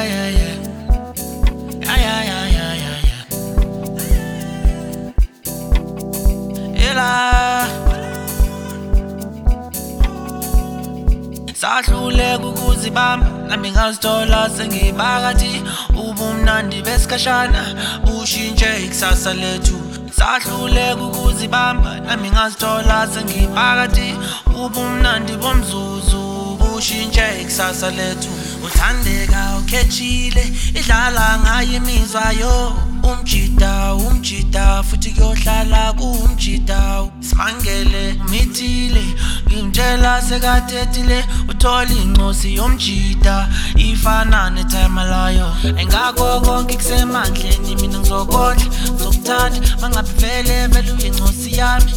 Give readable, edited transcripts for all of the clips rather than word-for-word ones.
Sahluleka ukuzibamba nami ngazithola sengibakathi ubumnandi besikhashana bushintshe ikusasa lethu. Sahluleka ukuzibamba nami ngazithola sengibakathi ubumnandi bomzuzu bushintshe ikusasa lethu. Uthandeka ukhethile idlala ngayo imizwa yo umjida futhi kuyohlala kuumjida. Simangele umithile ngimtshela sekadedile uthola incosi yomjida ifana netime layo. Engakho konke kusemandleni mina ngizokondla ngizokuthanda mangabe vele uyincosi yami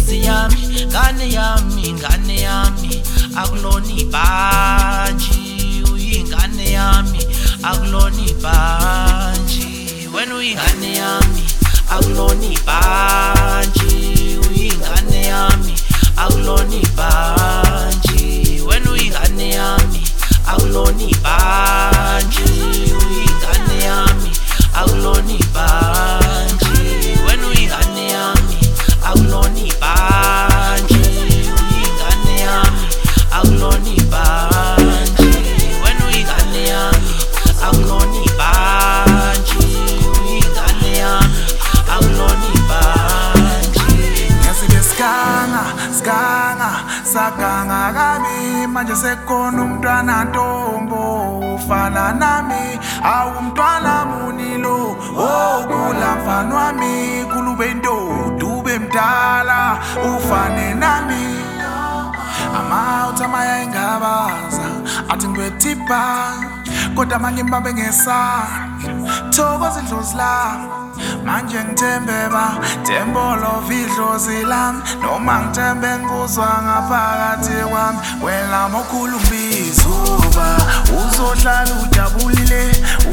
ngane yami akulona ibhanji uyingane yami akulona ibhanji wena uyingane yami akulona ibhanji uyingane yami akulona ibhanji wena uyingane yami akulona ibhanji uyingane yami akulona ibhanji wena uyingane yami akulona ibhanji uyingane yami akulona ibhanji wena uyingane yami akulona ibhanji uyingane yami akulona ibhanji. Ngesike saganga kabi manje sekhona umntwana ntombo ufana nami awumntwana munilo kula mfana wami kulube ndodo ube mdala ufane nami amauthi amaya engabaza athi ngibethipa kodwa manje mbambe ngesandla thokoza idlozi lami manje ngithembeba thembolo vidlozi lami noma ngithembe ngibuzwa ngaphakathi kwami wena mokhuluma izuba uzohlala ujabulile